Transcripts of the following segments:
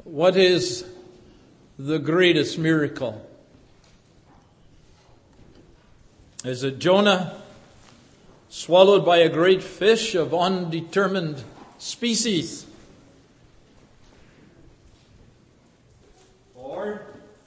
What is the greatest miracle? Is it Jonah swallowed by a great fish of undetermined species? Or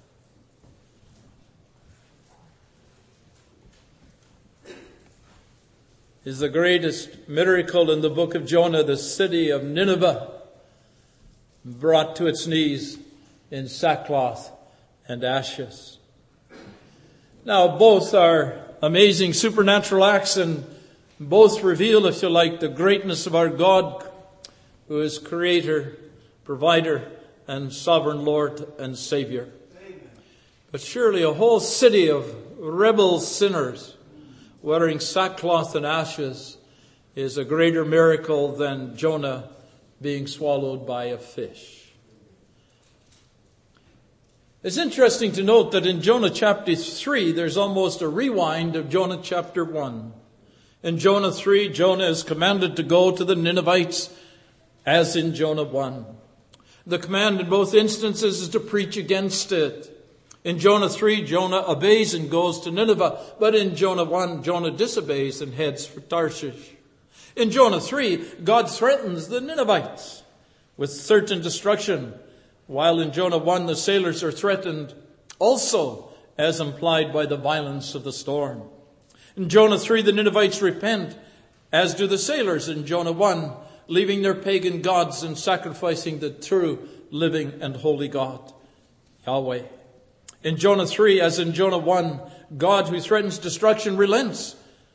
is the greatest miracle in the book of Jonah the city of Nineveh brought to its knees in sackcloth and ashes? Now, both are amazing supernatural acts, and both reveal, if you like, the greatness of our God, who is Creator, Provider, and Sovereign Lord and Savior. Amen. But surely a whole city of rebel sinners wearing sackcloth and ashes is a greater miracle than Jonah being swallowed by a fish. It's interesting to note that in Jonah chapter 3, there's almost a rewind of Jonah chapter 1. In Jonah 3, Jonah is commanded to go to the Ninevites as in Jonah 1. The command in both instances is to preach against it. In Jonah 3, Jonah obeys and goes to Nineveh. But in Jonah 1, Jonah disobeys and heads for Tarshish. In Jonah 3, God threatens the Ninevites with certain destruction, while in Jonah 1, the sailors are threatened also, as implied by the violence of the storm. In Jonah 3, the Ninevites repent, as do the sailors in Jonah 1, leaving their pagan gods and sacrificing the true, living, and holy God, Yahweh. In Jonah 3, as in Jonah 1, God, who threatens destruction, relents,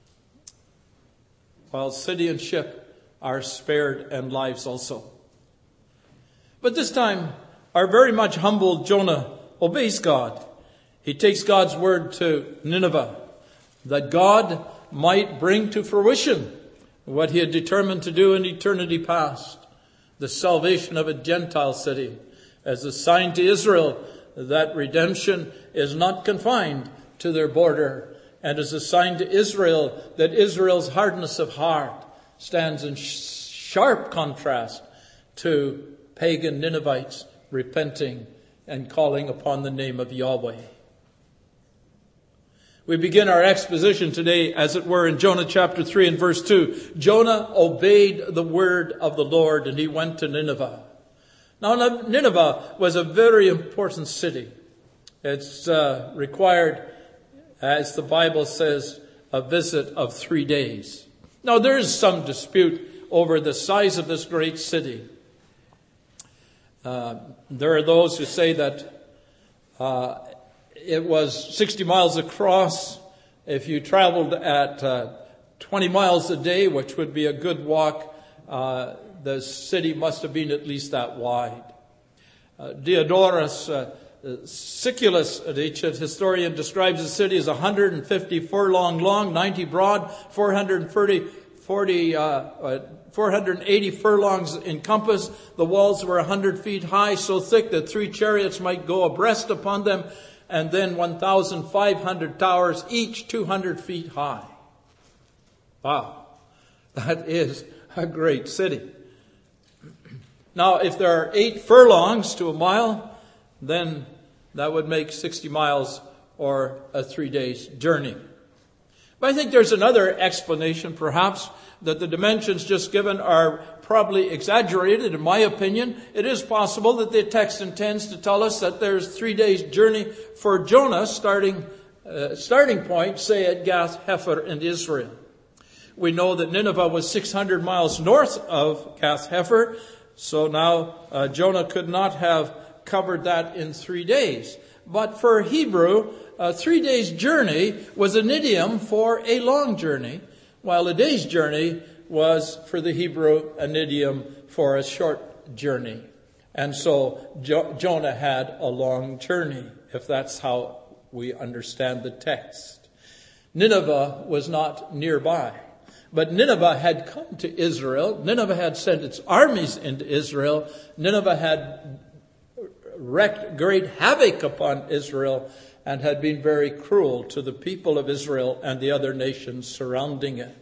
while city and ship are spared and lives also. But this time, our very much humbled Jonah obeys God. He takes God's word to Nineveh, that God might bring to fruition what he had determined to do in eternity past, the salvation of a Gentile city, as a sign to Israel that redemption is not confined to their border, and as a sign to Israel that Israel's hardness of heart stands in sharp contrast to pagan Ninevites repenting and calling upon the name of Yahweh. We begin our exposition today, as it were, in Jonah chapter 3 and verse 2. Jonah obeyed the word of the Lord, and he went to Nineveh. Now, Nineveh was a very important city. It's required, as the Bible says, a visit of 3 days. Now, there is some dispute over the size of this great city. There are those who say that it was 60 miles across. If you traveled at 20 miles a day, which would be a good walk, the city must have been at least that wide. Diodorus Siculus, an ancient historian, describes the city as 150 furlong long, 90 broad, 480 furlongs in compass. The walls were 100 feet high, so thick that 3 chariots might go abreast upon them, and then 1,500 towers, each 200 feet high. Wow, that is a great city. Now, if there are 8 furlongs to a mile, then that would make 60 miles or a 3 days journey. But I think there's another explanation, perhaps, that the dimensions just given are probably exaggerated. In my opinion, it is possible that the text intends to tell us that there's 3 days journey for Jonah, starting point, say, at Gath Hefer in Israel. We know that Nineveh was 600 miles north of Gath Hefer, so now Jonah could not have covered that in 3 days. But for Hebrew, a 3 days journey was an idiom for a long journey, while a day's journey was for the Hebrew an idiom for a short journey. And so Jonah had a long journey, if that's how we understand the text. Nineveh was not nearby. But Nineveh had come to Israel. Nineveh had sent its armies into Israel. Nineveh had wreaked great havoc upon Israel and had been very cruel to the people of Israel and the other nations surrounding it.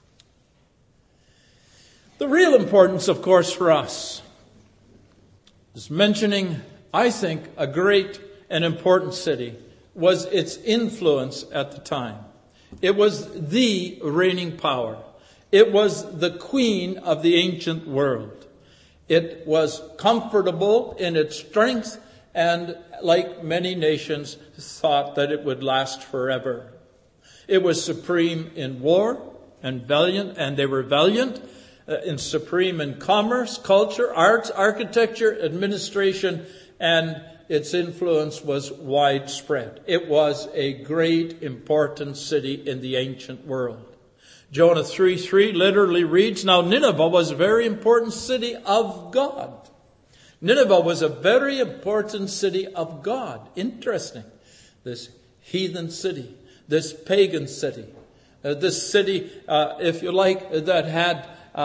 The real importance, of course, for us is mentioning, I think, a great and important city was its influence at the time. It was the reigning power. It was the queen of the ancient world. It was comfortable in its strength, and like many nations, thought that it would last forever. It was supreme in war and valiant, and they were valiant, in supreme in commerce, culture, arts, architecture, administration, and its influence was widespread. It was a great, important city in the ancient world. Jonah 3:3 literally reads, "Now Nineveh was a very important city of God." Nineveh was a very important city of God. Interesting. This heathen city, this pagan city, this city, if you like, that had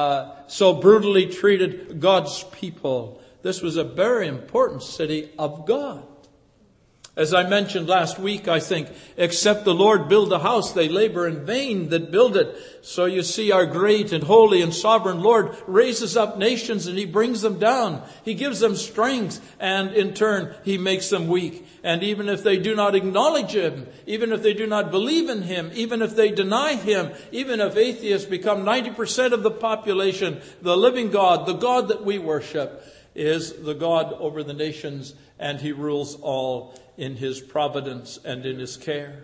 so brutally treated God's people. This was a very important city of God. As I mentioned last week, I think, except the Lord build a house, they labor in vain that build it. So you see, our great and holy and sovereign Lord raises up nations and He brings them down. He gives them strength, and in turn He makes them weak. And even if they do not acknowledge Him, even if they do not believe in Him, even if they deny Him, even if atheists become 90% of the population, the living God, the God that we worship, is the God over the nations, and He rules all in His providence and in His care.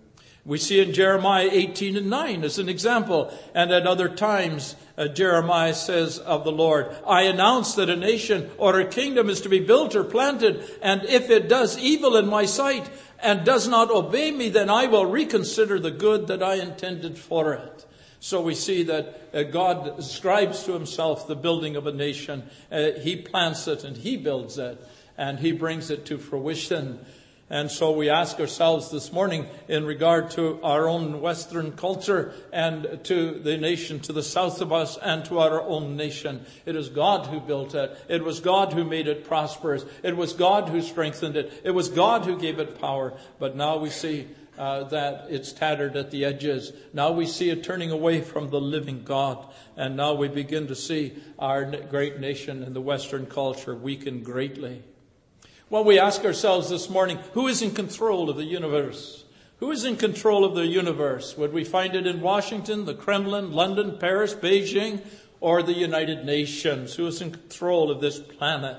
We see in Jeremiah 18:9 as an example, and at other times Jeremiah says of the Lord, "I announce that a nation or a kingdom is to be built or planted, and if it does evil in my sight and does not obey me, then I will reconsider the good that I intended for it." So we see that God ascribes to Himself the building of a nation. He plants it and He builds it, and He brings it to fruition. And so we ask ourselves this morning, in regard to our own Western culture and to the nation to the south of us and to our own nation, it is God who built it. It was God who made it prosperous. It was God who strengthened it. It was God who gave it power. But now we see that it's tattered at the edges. Now we see it turning away from the living God. And now we begin to see our great nation and the Western culture weaken greatly. Well, we ask ourselves this morning, who is in control of the universe? Who is in control of the universe? Would we find it in Washington, the Kremlin, London, Paris, Beijing, or the United Nations? Who is in control of this planet?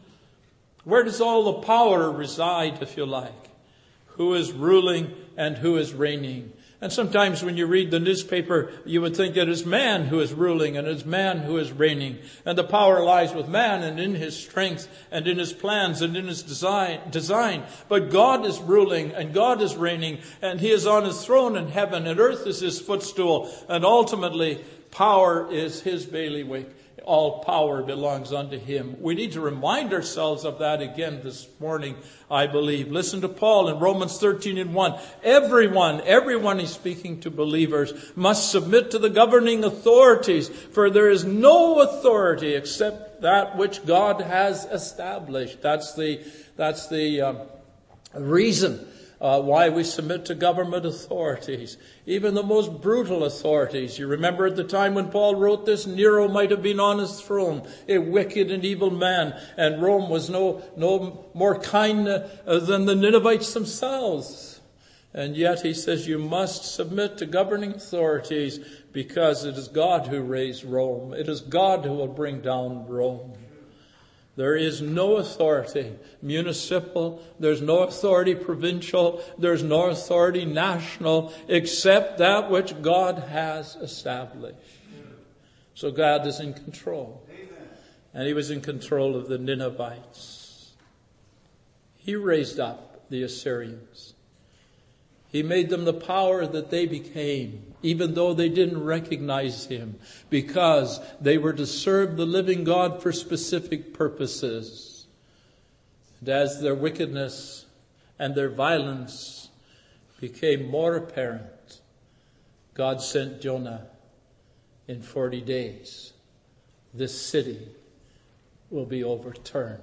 Where does all the power reside, if you like? Who is ruling and who is reigning? And sometimes when you read the newspaper, you would think it is man who is ruling and it is man who is reigning. And the power lies with man and in his strength and in his plans and in his design. But God is ruling and God is reigning, and He is on His throne in heaven, and earth is His footstool. And ultimately, power is His bailiwick. All power belongs unto Him. We need to remind ourselves of that again this morning, I believe. Listen to Paul in Romans 13:1. Everyone he's speaking to believers, must submit to the governing authorities, for there is no authority except that which God has established. That's the reason why we submit to government authorities, even the most brutal authorities. You remember at the time when Paul wrote this, Nero might have been on his throne, a wicked and evil man, and Rome was no more kind than the Ninevites themselves. And yet he says you must submit to governing authorities, because it is God who raised Rome. It is God who will bring down Rome. There is no authority municipal, there's no authority provincial, there's no authority national, except that which God has established. So God is in control. And He was in control of the Ninevites. He raised up the Assyrians. He made them the power that they became, even though they didn't recognize Him, because they were to serve the living God for specific purposes. And as their wickedness and their violence became more apparent, God sent Jonah. In 40 days, this city will be overturned.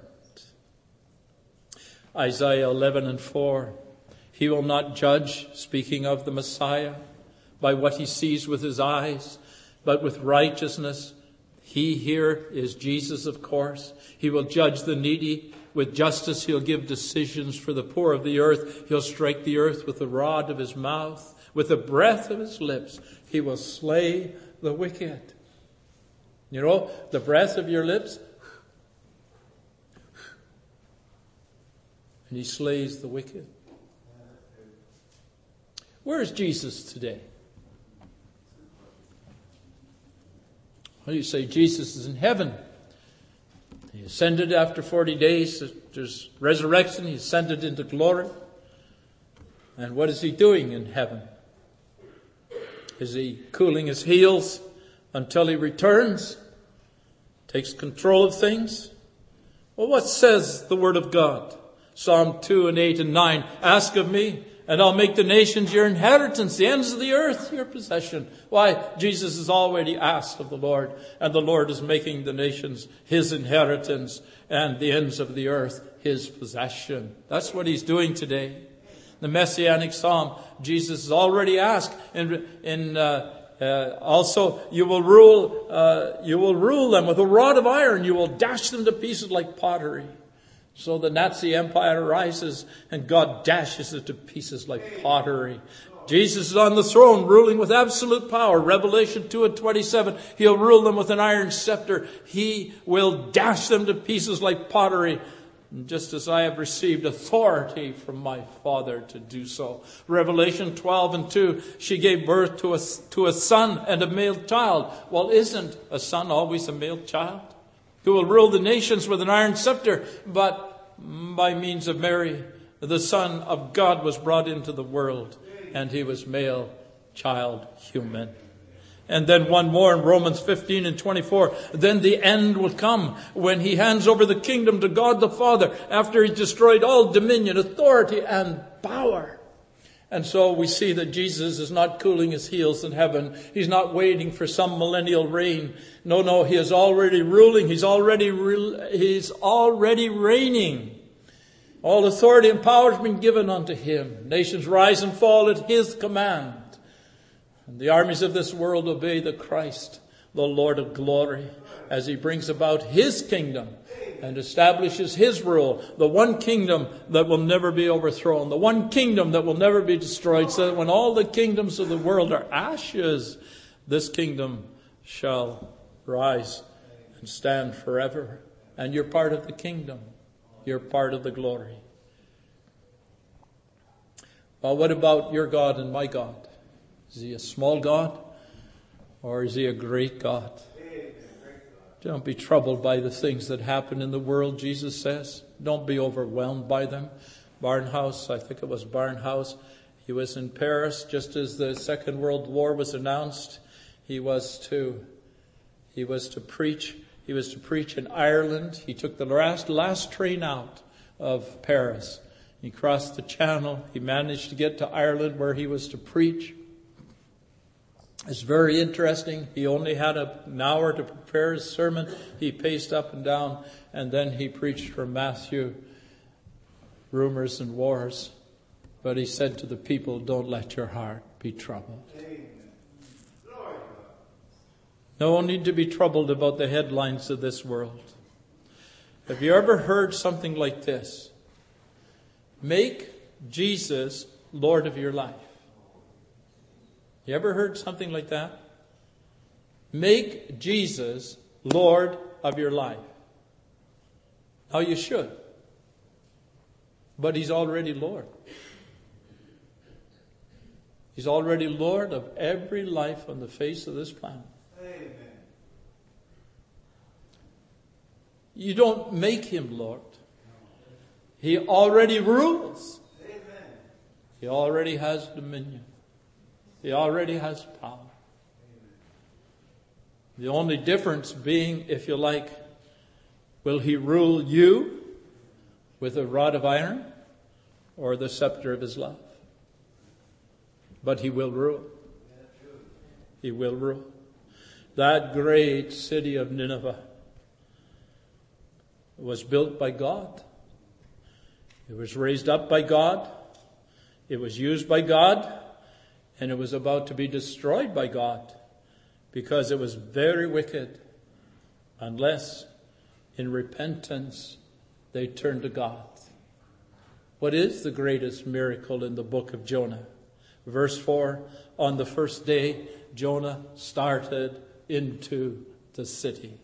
Isaiah 11:4. He will not judge, speaking of the Messiah, by what he sees with his eyes, but with righteousness He here is Jesus, of course. He will judge the needy with justice. He'll give decisions for the poor of the earth. He'll strike the earth with the rod of his mouth. With the breath of his lips, he will slay the wicked. You know, the breath of your lips, and he slays the wicked. Where is Jesus today? Well, you say Jesus is in heaven. He ascended after 40 days. There's resurrection. He ascended into glory. And what is he doing in heaven? Is he cooling his heels until he returns? Takes control of things? Well, what says the Word of God? Psalm 2 and 8 and 9. Ask of me, and I'll make the nations your inheritance, the ends of the earth your possession. Why? Jesus has already asked of the Lord, and the Lord is making the nations his inheritance and the ends of the earth his possession. That's what he's doing today. The Messianic Psalm, Jesus has already asked, also, you will rule them with a rod of iron. You will dash them to pieces like pottery. So the Nazi Empire rises and God dashes it to pieces like pottery. Jesus is on the throne ruling with absolute power. Revelation 2 and 27. He'll rule them with an iron scepter. He will dash them to pieces like pottery. Just as I have received authority from my Father to do so. Revelation 12 and 2, she gave birth to a son and a male child. Well, isn't a son always a male child? Who will rule the nations with an iron scepter. But by means of Mary, the Son of God was brought into the world. And he was male, child, human. And then one more in Romans 15 and 24. Then the end will come when he hands over the kingdom to God the Father after he's destroyed all dominion, authority, and power. And so we see that Jesus is not cooling his heels in heaven. He's not waiting for some millennial reign. No, he is already ruling. He's already reigning. All authority and power has been given unto him. Nations rise and fall at his command. And the armies of this world obey the Christ, the Lord of glory, as he brings about his kingdom and establishes his rule, the one kingdom that will never be overthrown, the one kingdom that will never be destroyed, so that when all the kingdoms of the world are ashes, this kingdom shall rise and stand forever. And you're part of the kingdom. You're part of the glory. Well, what about your God and my God? Is he a small God or is he a great God? Don't be troubled by the things that happen in the world, Jesus says. Don't be overwhelmed by them. Barnhouse, I think it was Barnhouse, he was in Paris just as the Second World War was announced. He was to preach. He was to preach in Ireland. He took the last train out of Paris. He crossed the Channel. He managed to get to Ireland where he was to preach. It's very interesting. He only had an hour to prepare his sermon. He paced up and down, and then he preached from Matthew, rumors and wars. But he said to the people, don't let your heart be troubled. No need to be troubled about the headlines of this world. Have you ever heard something like this? Make Jesus Lord of your life. You ever heard something like that? Make Jesus Lord of your life. Now you should. But he's already Lord. He's already Lord of every life on the face of this planet. Amen. You don't make him Lord. He already rules. Amen. He already has dominion. He already has power. The only difference being, if you like, will he rule you with a rod of iron or the scepter of his love? But he will rule. He will rule. That great city of Nineveh was built by God. It was raised up by God. It was used by God. And it was about to be destroyed by God because it was very wicked. unless in repentance they turn to God. What is the greatest miracle in the book of Jonah? Verse 4, on the first day, Jonah started into the city.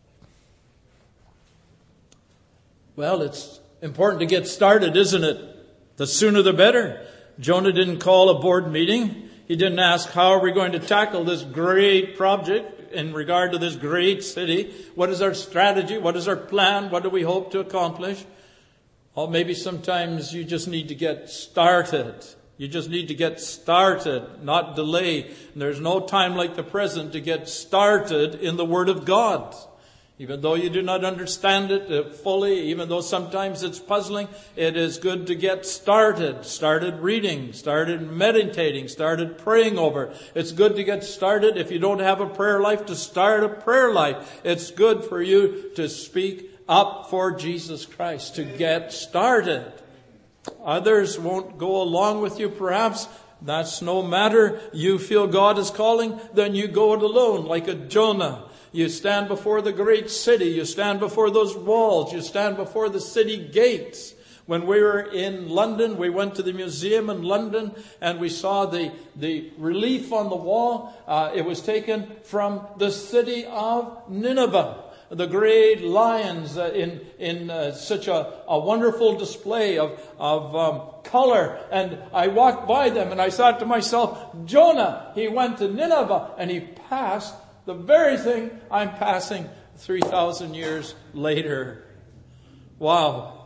Well, it's important to get started, isn't it? The sooner the better. Jonah didn't call a board meeting. He didn't ask, how are we going to tackle this great project in regard to this great city? What is our strategy? What is our plan? What do we hope to accomplish? Well, maybe sometimes you just need to get started. You just need to get started, not delay. And there's no time like the present to get started in the Word of God. Even though you do not understand it fully, even though sometimes it's puzzling, it is good to get started. Started reading, started meditating, started praying over. It's good to get started. If you don't have a prayer life, to start a prayer life. It's good for you to speak up for Jesus Christ, to get started. Others won't go along with you, perhaps. That's no matter. You feel God is calling, then you go it alone, like a Jonah. You stand before the great city. You stand before those walls. You stand before the city gates. When we were in London, we went to the museum in London and we saw the relief on the wall. It was taken from the city of Nineveh. The great lions in such a wonderful display of color. And I walked by them and I thought to myself, Jonah, he went to Nineveh and he passed the very thing I'm passing 3,000 years later. Wow.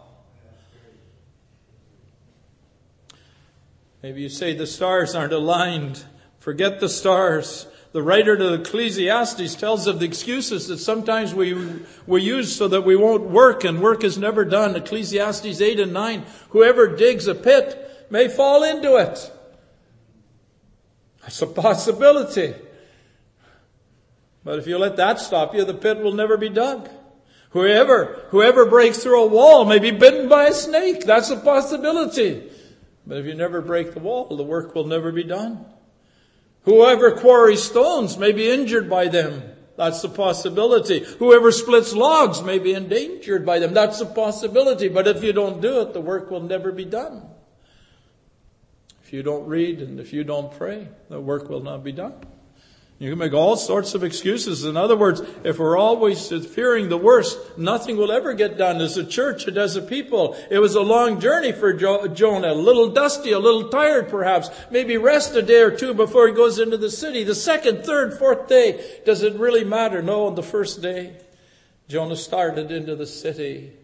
Maybe you say the stars aren't aligned. Forget the stars. The writer to Ecclesiastes tells of the excuses that sometimes we use so that we won't work, and work is never done. Ecclesiastes 8 and 9. Whoever digs a pit may fall into it. That's a possibility. But if you let that stop you, the pit will never be dug. Whoever breaks through a wall may be bitten by a snake. That's a possibility. But if you never break the wall, the work will never be done. Whoever quarries stones may be injured by them. That's a possibility. Whoever splits logs may be endangered by them. That's a possibility. But if you don't do it, the work will never be done. If you don't read and if you don't pray, the work will not be done. You can make all sorts of excuses. In other words, if we're always fearing the worst, nothing will ever get done as a church and as a people. It was a long journey for Jonah, a little dusty, a little tired perhaps. Maybe rest a day or two before he goes into the city. The second, third, fourth day, does it really matter? No, on the first day, Jonah started into the city.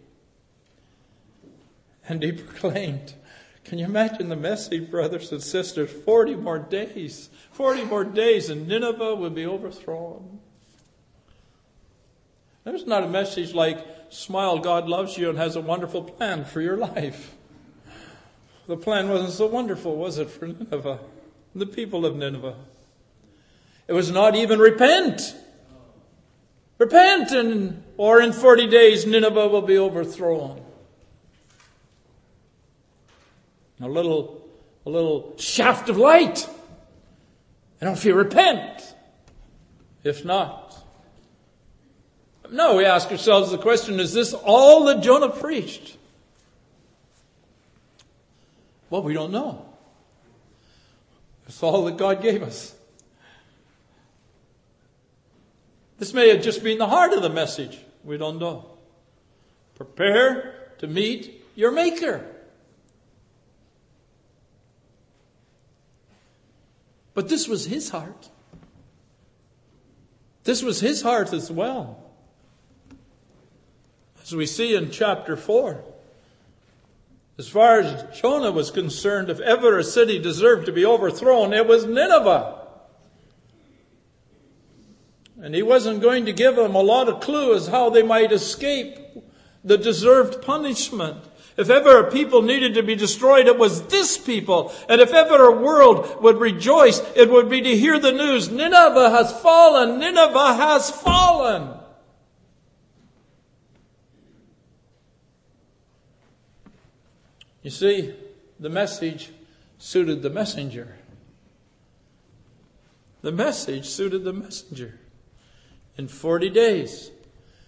And he proclaimed. Can you imagine the message, brothers and sisters? 40 more days. 40 more days and Nineveh will be overthrown. There's not a message like, smile, God loves you and has a wonderful plan for your life. The plan wasn't so wonderful, was it, for Nineveh? The people of Nineveh. It was not even repent. Repent or in 40 days Nineveh will be overthrown. A little shaft of light. And if you repent, if not. No, we ask ourselves the question, is this all that Jonah preached? Well, we don't know. It's all that God gave us. This may have just been the heart of the message. We don't know. Prepare to meet your Maker. But this was his heart. This was his heart as well. As we see in chapter 4, as far as Jonah was concerned, if ever a city deserved to be overthrown, it was Nineveh. And he wasn't going to give them a lot of clue as how they might escape the deserved punishment. If ever a people needed to be destroyed, it was this people. And if ever a world would rejoice, it would be to hear the news, Nineveh has fallen, Nineveh has fallen. You see, the message suited the messenger. The message suited the messenger. In 40 days,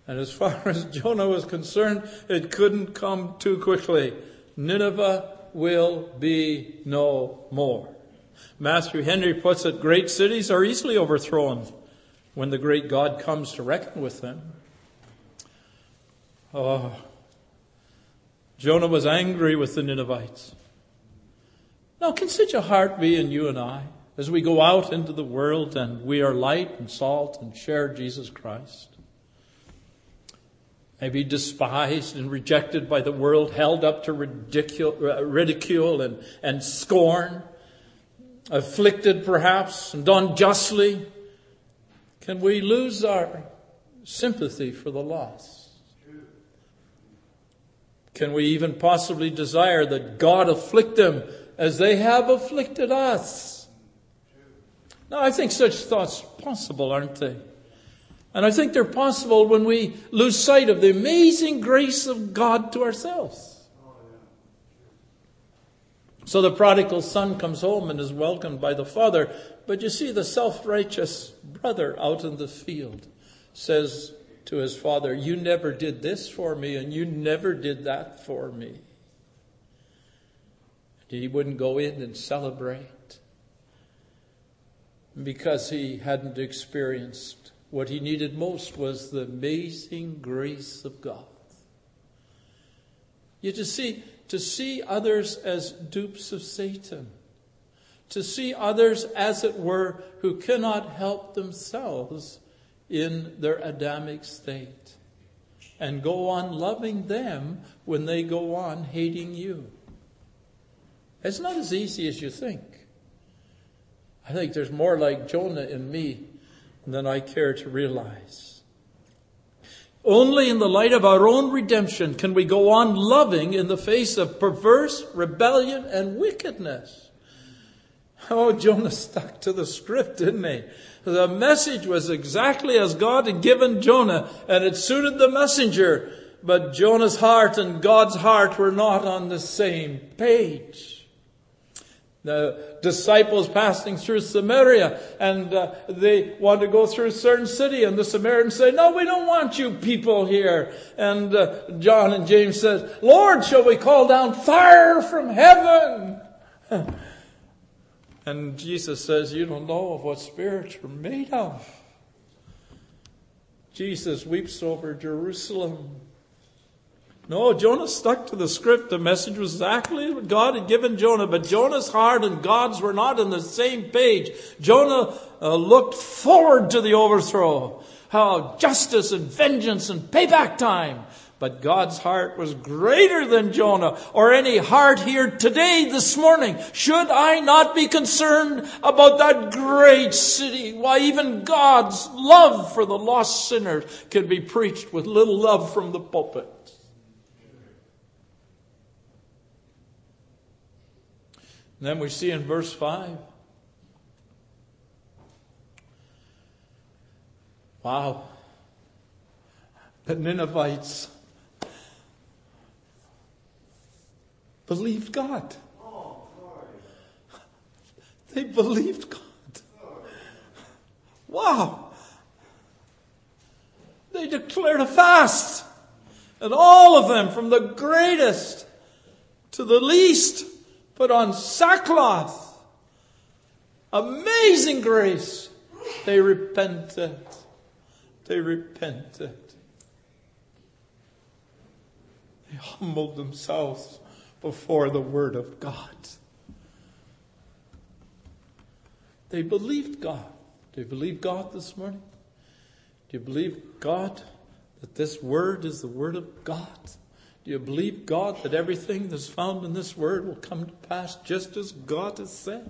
And as far as Jonah was concerned, it couldn't come too quickly. Nineveh will be no more. Matthew Henry puts it, great cities are easily overthrown when the great God comes to reckon with them. Oh, Jonah was angry with the Ninevites. Now, can such a heart be in you and I as we go out into the world and we are light and salt and share Jesus Christ? Maybe despised and rejected by the world, held up to ridicule and scorn, afflicted perhaps and unjustly. Can we lose our sympathy for the lost? Can we even possibly desire that God afflict them as they have afflicted us? Now, I think such thoughts are possible, aren't they? And I think they're possible when we lose sight of the amazing grace of God to ourselves. So the prodigal son comes home and is welcomed by the father. But you see, the self-righteous brother out in the field says to his father, you never did this for me and you never did that for me. He wouldn't go in and celebrate because he hadn't experienced what he needed most was the amazing grace of God. You to see others as dupes of Satan, to see others, as it were, who cannot help themselves in their Adamic state, and go on loving them when they go on hating you. It's not as easy as you think. I think there's more like Jonah in me than I care to realize. Only in the light of our own redemption can we go on loving in the face of perverse rebellion and wickedness. Oh, Jonah stuck to the script, didn't he? The message was exactly as God had given Jonah, and it suited the messenger. But Jonah's heart and God's heart were not on the same page. The disciples passing through Samaria, and they want to go through a certain city, and the Samaritans say, no, we don't want you people here. And John and James said, Lord, shall we call down fire from heaven? And Jesus says, you don't know of what spirits you're made of. Jesus weeps over Jerusalem. No, Jonah stuck to the script. The message was exactly what God had given Jonah. But Jonah's heart and God's were not on the same page. Jonah looked forward to the overthrow. How justice and vengeance and payback time. But God's heart was greater than Jonah or any heart here today, this morning. Should I not be concerned about that great city? Why, even God's love for the lost sinners can be preached with little love from the pulpit. And then we see in verse 5. Wow. The Ninevites believed God. They believed God. Wow. They declared a fast. And all of them, from the greatest to the least, put on sackcloth. Amazing grace. They repented. They repented. They humbled themselves before the Word of God. They believed God. Do you believe God this morning? Do you believe God that this Word is the Word of God? Do you believe God that everything that's found in this Word will come to pass just as God has said?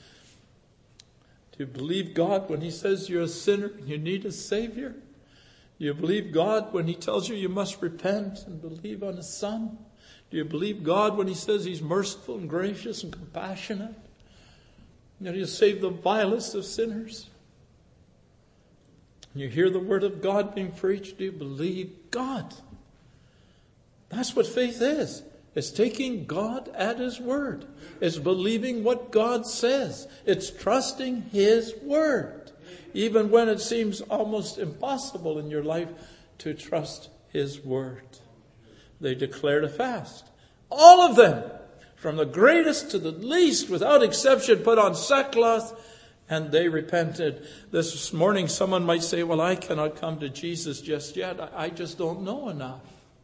Do you believe God when He says you're a sinner and you need a Savior? Do you believe God when He tells you must repent and believe on His Son? Do you believe God when He says He's merciful and gracious and compassionate? That He'll save the vilest of sinners? When you hear the Word of God being preached, do you believe God? That's what faith is. It's taking God at His word. It's believing what God says. It's trusting His word. Even when it seems almost impossible in your life to trust His word. They declared a fast. All of them, from the greatest to the least, without exception, put on sackcloth, and they repented. This morning someone might say, well, I cannot come to Jesus just yet. I just don't know enough.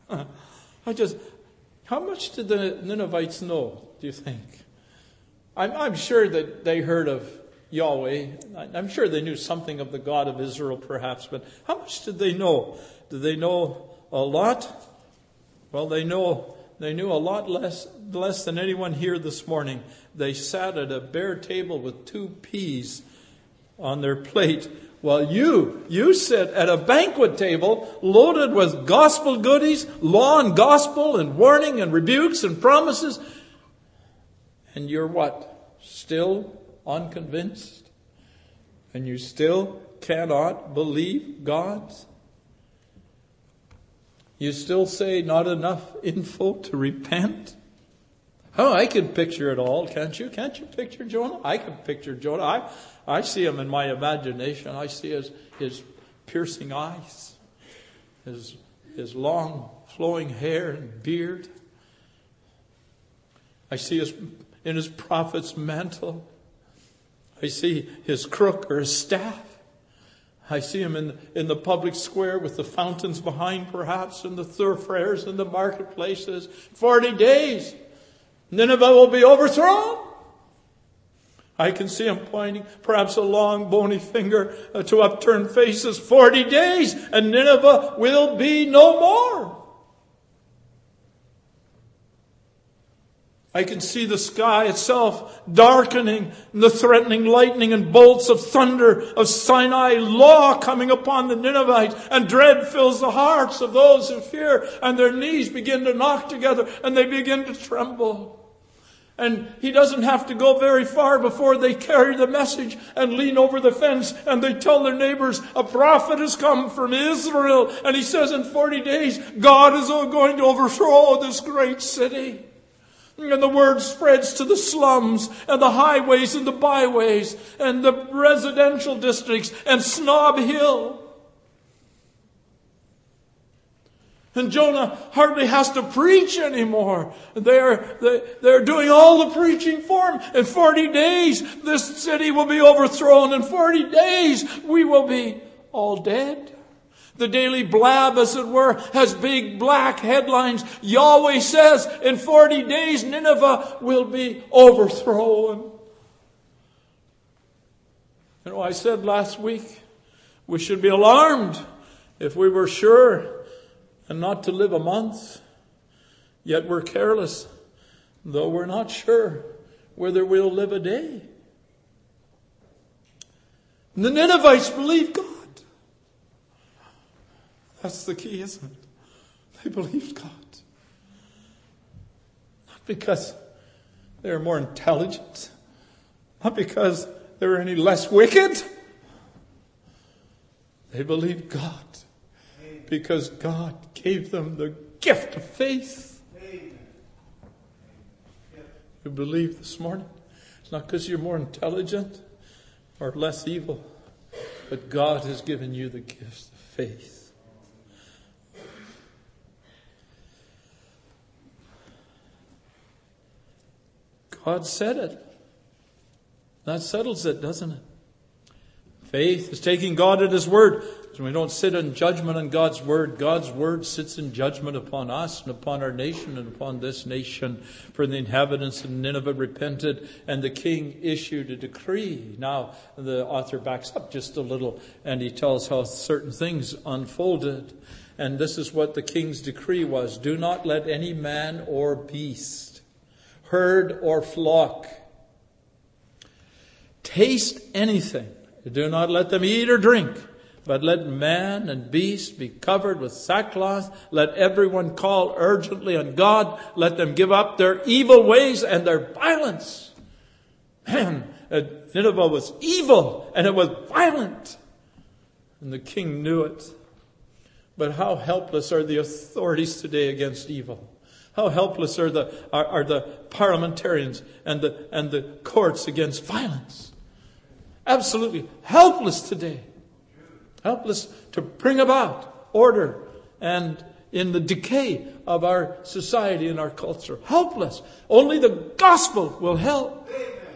How much did the Ninevites know, do you think? I'm sure that they heard of Yahweh. I'm sure they knew something of the God of Israel, perhaps. But how much did they know? Did they know a lot? Well, they knew a lot less than anyone here this morning. They sat at a bare table with 2 peas on their plate, while you sit at a banquet table loaded with gospel goodies, law and gospel and warning and rebukes and promises. And you're what? Still unconvinced? And you still cannot believe God? You still say not enough info to repent? Oh, I can picture it all, can't you? Can't you picture Jonah? I can picture Jonah. I see him in my imagination. I see his piercing eyes, his long flowing hair and beard. I see in his prophet's mantle. I see his crook or his staff. I see him in the public square with the fountains behind, perhaps, and the thoroughfares and the marketplaces. 40 days, Nineveh will be overthrown. I can see him pointing perhaps a long bony finger to upturned faces. 40 days, and Nineveh will be no more. I can see the sky itself darkening, and the threatening lightning and bolts of thunder of Sinai law coming upon the Ninevites, and dread fills the hearts of those who fear, and their knees begin to knock together, and they begin to tremble. And he doesn't have to go very far before they carry the message and lean over the fence, and they tell their neighbors, a prophet has come from Israel, and he says in 40 days, God is going to overthrow this great city. And the word spreads to the slums and the highways and the byways and the residential districts and Snob Hill. And Jonah hardly has to preach anymore. They're doing all the preaching for him. In 40 days, this city will be overthrown. In 40 days, we will be all dead. The Daily Blab, as it were, has big black headlines. Yahweh says, in 40 days, Nineveh will be overthrown. You know, I said last week, we should be alarmed if we were sure and not to live a month. Yet we're careless, though we're not sure whether we'll live a day. And the Ninevites believed God. That's the key, isn't it? They believed God. Not because they were more intelligent. Not because they were any less wicked. They believed God. Because God gave them the gift of faith. You believe this morning? It's not because you're more intelligent or less evil. But God has given you the gift of faith. God said it. That settles it, doesn't it? Faith is taking God at His word. So we don't sit in judgment on God's word. God's word sits in judgment upon us and upon our nation and upon this nation. For the inhabitants of Nineveh repented, and the king issued a decree. Now the author backs up just a little, and he tells how certain things unfolded. And this is what the king's decree was. Do not let any man or beast, herd or flock, taste anything. Do not let them eat or drink, but let man and beast be covered with sackcloth. Let everyone call urgently on God. Let them give up their evil ways and their violence. Man, Nineveh was evil and it was violent. And the king knew it. But how helpless are the authorities today against evil? How helpless are the parliamentarians and the courts against violence? Absolutely helpless today. Helpless to bring about order and in the decay of our society and our culture. Helpless. Only the gospel will help.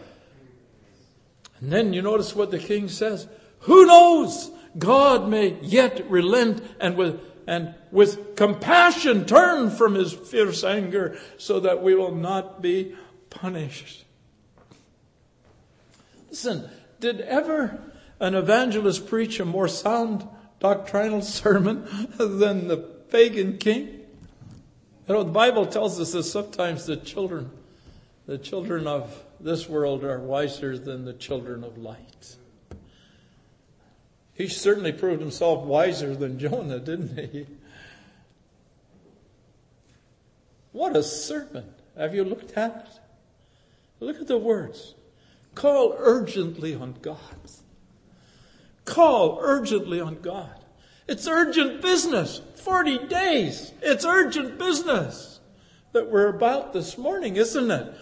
And then you notice what the king says. Who knows? God may yet relent and with compassion turn from his fierce anger so that we will not be punished. Listen, did ever an evangelist preach a more sound doctrinal sermon than the pagan king? You know, the Bible tells us that sometimes the children of this world are wiser than the children of light. He certainly proved himself wiser than Jonah, didn't he? What a sermon. Have you looked at it? Look at the words. Call urgently on God. Call urgently on God. It's urgent business. 40 days. It's urgent business that we're about this morning, isn't it?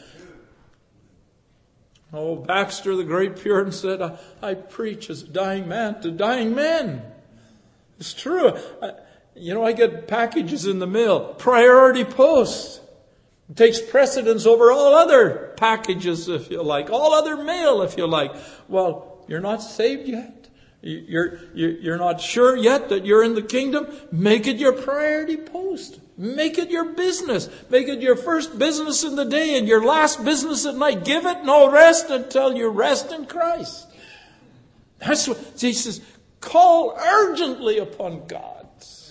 Oh, Baxter, the great Puritan, said, I preach as a dying man to dying men. It's true. I get packages in the mail. Priority post. It takes precedence over all other packages, if you like. All other mail, if you like. Well, you're not saved yet. You're not sure yet that you're in the kingdom. Make it your priority post. Make it your business. Make it your first business in the day and your last business at night. Give it no rest until you rest in Christ. That's what he says. Call urgently upon God.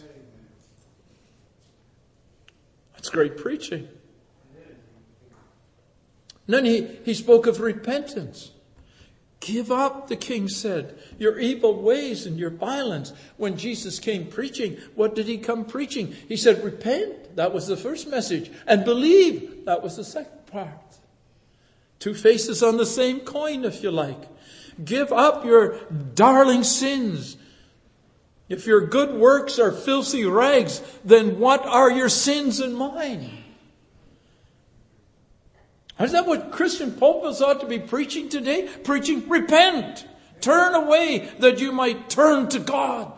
That's great preaching. And then he spoke of repentance. Give up, the king said, your evil ways and your violence. When Jesus came preaching, what did he come preaching? He said, repent. That was the first message. And believe. That was the second part. Two faces on the same coin, if you like. Give up your darling sins. If your good works are filthy rags, then what are your sins and mine? Is that what Christian pulpits ought to be preaching today? Preaching, repent. Turn away that you might turn to God.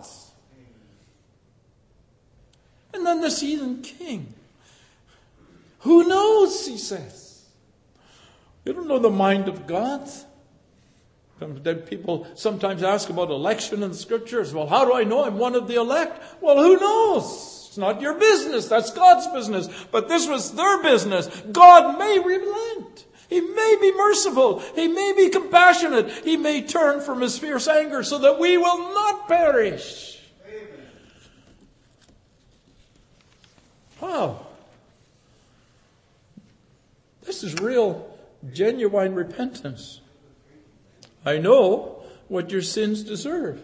And then this heathen king. Who knows, he says. You don't know the mind of God. People sometimes ask about election in the scriptures. Well, how do I know I'm one of the elect? Well, who knows? It's not your business. That's God's business. But this was their business. God may relent. He may be merciful. He may be compassionate. He may turn from his fierce anger so that we will not perish. Amen. Wow. This is real, genuine repentance. I know what your sins deserve.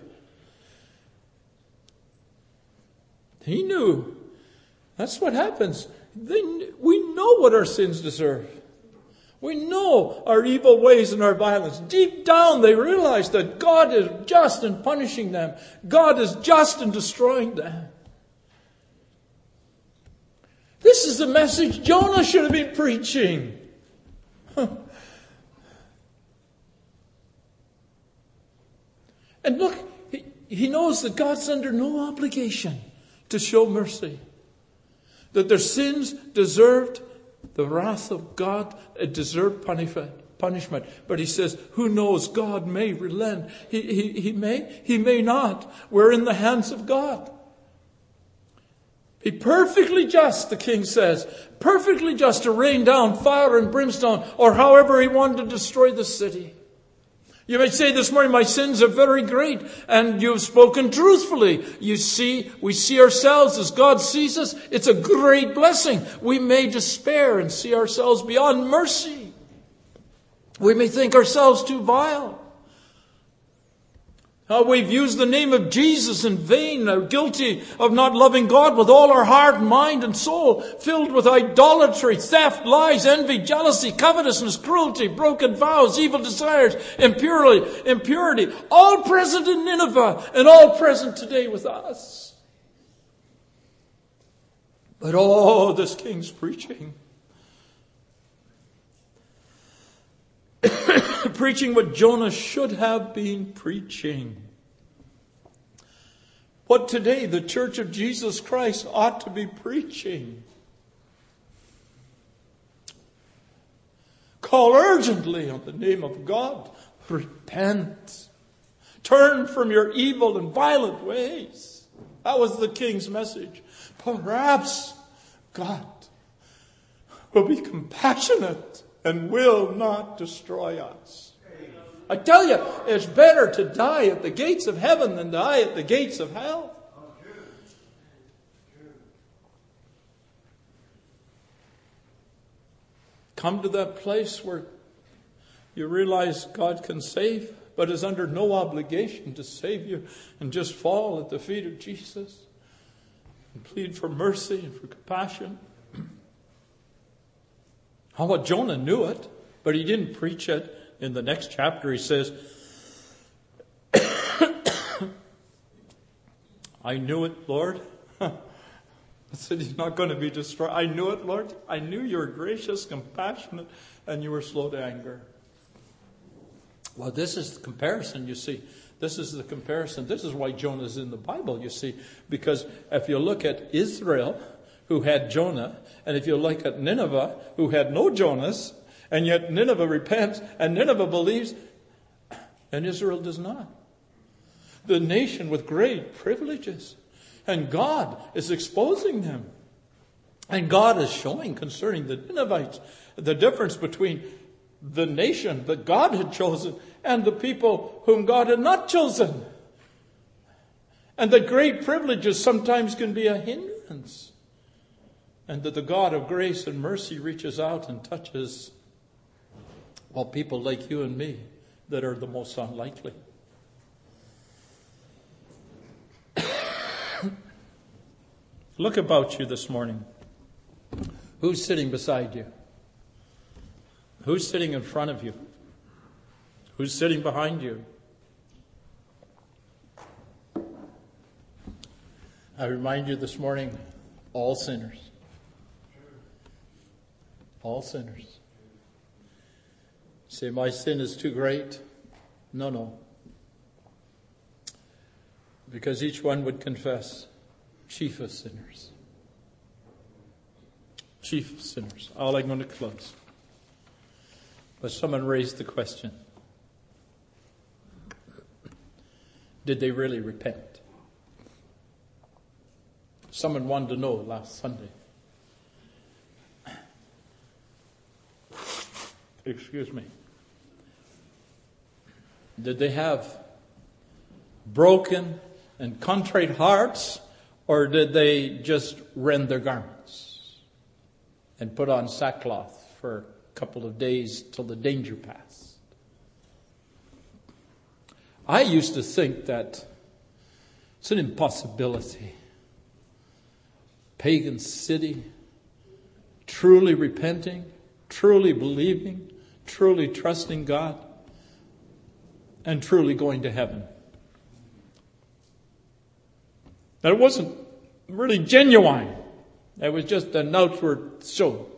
He knew. That's what happens. We know what our sins deserve. We know our evil ways and our violence. Deep down they realize that God is just in punishing them. God is just in destroying them. This is the message Jonah should have been preaching. And look, he knows that God's under no obligation to show mercy. That their sins deserved the wrath of God. It deserved punishment. But he says, who knows, God may relent. He may not. We're in the hands of God. Be perfectly just, the king says. Perfectly just to rain down fire and brimstone, or however he wanted to destroy the city. You may say this morning, my sins are very great, and you've spoken truthfully. You see, we see ourselves as God sees us. It's a great blessing. We may despair and see ourselves beyond mercy. We may think ourselves too vile. How we've used the name of Jesus in vain, are guilty of not loving God with all our heart, mind, and soul, filled with idolatry, theft, lies, envy, jealousy, covetousness, cruelty, broken vows, evil desires, impurity, all present in Nineveh and all present today with us. But this king's preaching. Preaching what Jonah should have been preaching. what today the Church of Jesus Christ ought to be preaching. Call urgently on the name of God. Repent. Turn from your evil and violent ways. That was the king's message. Perhaps God will be compassionate and will not destroy us. I tell you, it's better to die at the gates of heaven than die at the gates of hell. Come to that place where you realize God can save, but is under no obligation to save you, and just fall at the feet of Jesus and plead for mercy and for compassion. How about Jonah knew it, but he didn't preach it. In the next chapter he says, I knew it, Lord. I said he's not going to be destroyed. I knew it, Lord. I knew you were gracious, compassionate, and you were slow to anger. Well, this is the comparison, you see. This is the comparison. This is why Jonah's in the Bible, you see. Because if you look at Israel, who had Jonah, and if you look at Nineveh, who had no Jonas, and yet Nineveh repents, and Nineveh believes, and Israel does not. The nation with great privileges. And God is exposing them. And God is showing concerning the Ninevites the difference between the nation that God had chosen and the people whom God had not chosen. And that great privileges sometimes can be a hindrance. And that the God of grace and mercy reaches out and touches, well, people like you and me that are the most unlikely. Look about you this morning. Who's sitting beside you? Who's sitting in front of you? Who's sitting behind you? I remind you this morning, all sinners. All sinners. Say, my sin is too great. No. Because each one would confess, chief of sinners. Chief of sinners. All I'm going to close. But someone raised the question, did they really repent? Someone wanted to know last Sunday. Excuse me. Did they have broken and contrite hearts, or did they just rend their garments and put on sackcloth for a couple of days till the danger passed? I used to think that it's an impossibility. Pagan city, truly repenting, truly believing, truly trusting God, and truly going to heaven. That it wasn't really genuine. It was just an outward show.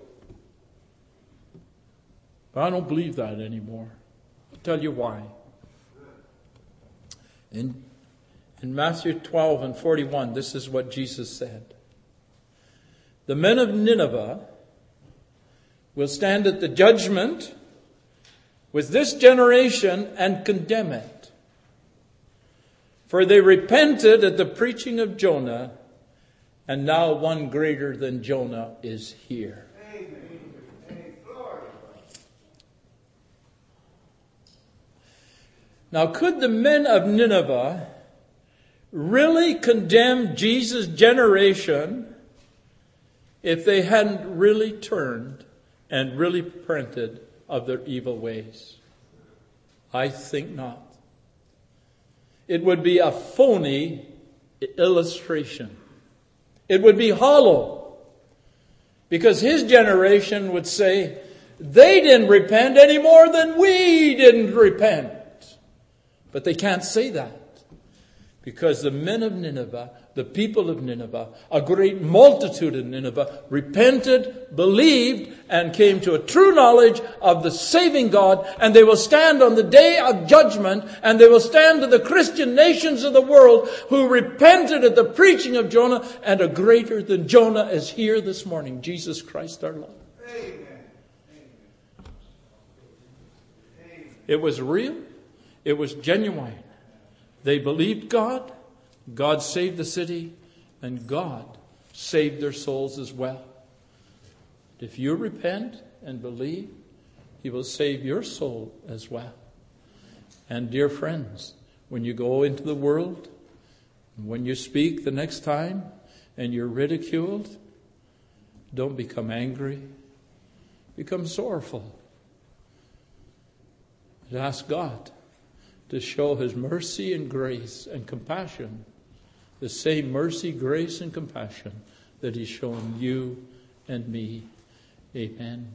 But I don't believe that anymore. I'll tell you why. In Matthew 12 and 41, this is what Jesus said. The men of Nineveh will stand at the judgment with this generation and condemn it. For they repented at the preaching of Jonah, and now one greater than Jonah is here. Now, could the men of Nineveh really condemn Jesus' generation if they hadn't really turned and really repented of their evil ways? I think not. It would be a phony illustration. It would be hollow. Because his generation would say, they didn't repent any more than we didn't repent. But they can't say that. Because the men of Nineveh, the people of Nineveh, a great multitude in Nineveh, repented, believed, and came to a true knowledge of the saving God. And they will stand on the day of judgment, and they will stand to the Christian nations of the world who repented at the preaching of Jonah, and a greater than Jonah is here this morning, Jesus Christ our Lord. Amen. It was real. It was genuine. They believed God. God saved the city, and God saved their souls as well. If you repent and believe, He will save your soul as well. And dear friends, when you go into the world, when you speak the next time and you're ridiculed, don't become angry. Become sorrowful. And ask God to show His mercy and grace and compassion. The same mercy, grace, and compassion that He's shown you and me. Amen.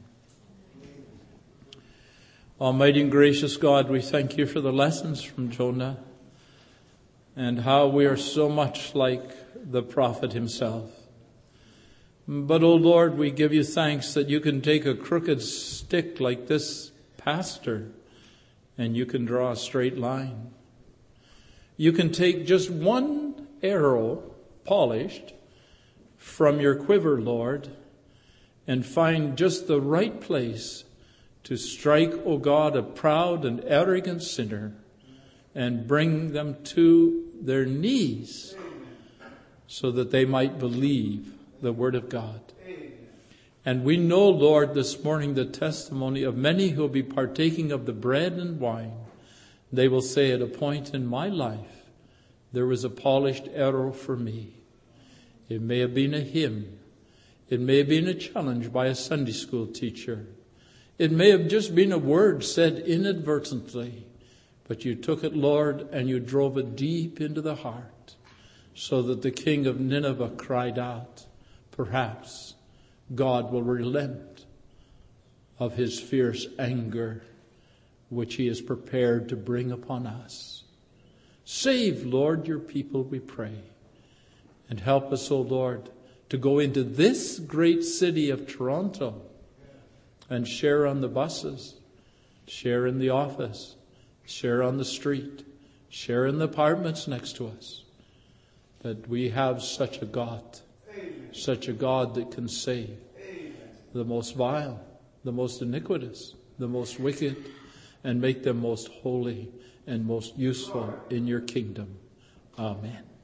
Almighty and gracious God, we thank You for the lessons from Jonah and how we are so much like the prophet himself. But, O Lord, we give You thanks that You can take a crooked stick like this pastor and You can draw a straight line. You can take just one arrow, polished, from Your quiver, Lord, and find just the right place to strike, O God, a proud and arrogant sinner and bring them to their knees so that they might believe the Word of God. And we know, Lord, this morning the testimony of many who will be partaking of the bread and wine. They will say, at a point in my life, there was a polished arrow for me. It may have been a hymn. It may have been a challenge by a Sunday school teacher. It may have just been a word said inadvertently. But You took it, Lord, and You drove it deep into the heart so that the king of Nineveh cried out, perhaps God will relent of His fierce anger which He is prepared to bring upon us. Save, Lord, Your people, we pray. And help us, O Lord, to go into this great city of Toronto and share on the buses, share in the office, share on the street, share in the apartments next to us. That we have such a God, such a God that can save the most vile, the most iniquitous, the most wicked, and make them most holy and most useful in Your kingdom. Amen.